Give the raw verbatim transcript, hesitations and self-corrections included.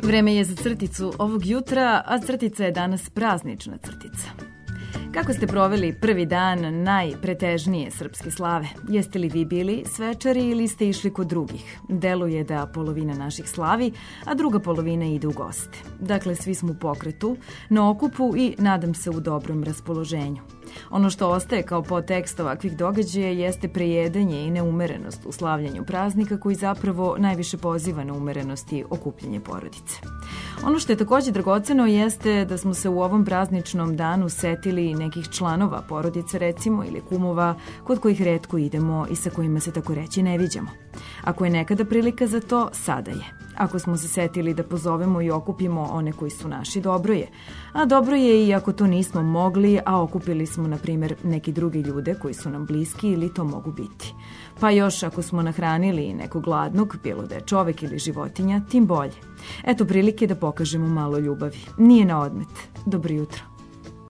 Vreme je za crticu ovog jutra, a crtica je danas praznična crtica. Kako ste proveli prvi dan najpretežnije srpske slave? Jeste li vi bili svečari ili ste išli kod drugih? Deluje da polovina naših slavi, a druga polovina ide u goste. Dakle, svi smo u pokretu, na okupu i nadam se u dobrom raspoloženju. Ono što ostaje kao podtekst ovakvih događaja jeste prejedanje i neumerenost u slavljanju praznika koji zapravo najviše poziva na umerenost i okupljanje porodice. Ono što je takođe dragoceno jeste da smo se u ovom prazničnom danu setili nekih članova porodice recimo ili kumova kod kojih retko idemo i sa kojima se tako reći ne viđamo. Ako je nekada prilika za to, sada je. Ako smo se setili da pozovemo i okupimo one koji su naši, dobro je. A dobro je i ako to nismo mogli, a okupili smo, na primjer, neki drugi ljude koji su nam bliski ili to mogu biti. Pa još ako smo nahranili nekog gladnog, bilo da je čovek ili životinja, tim bolje. Eto prilike da pokažemo malo ljubavi. Nije na odmet. Dobro jutro.